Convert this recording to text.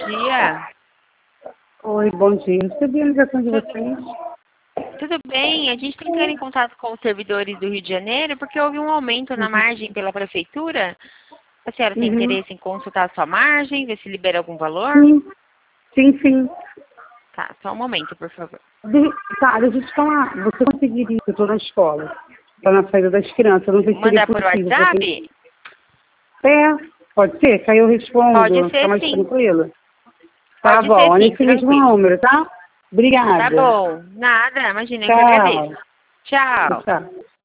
dia. Oi, bom dia. Recebi a ligação de Tudo, vocês. tudo bem? A gente está entrando em contato com os servidores do Rio de Janeiro porque houve um aumento na margem pela prefeitura. A senhora tem Uhum. interesse em consultar a sua margem, ver se libera algum valor? Sim. Tá, só um momento, por favor. Tá, deixa eu te falar. Você conseguiria, eu estou na escola, está na saída das crianças, eu não sei se seria Mandar por possível. WhatsApp? Pode ser? Que aí eu Pode respondo, fica ser mais sim. tranquilo. Tá Pode bom, ser olha sim, esse mesmo tranquilo. número, tá? Tá Obrigada. bom. Nada, imagina, eu que Tchau. agradeço. Tchau. Tchau.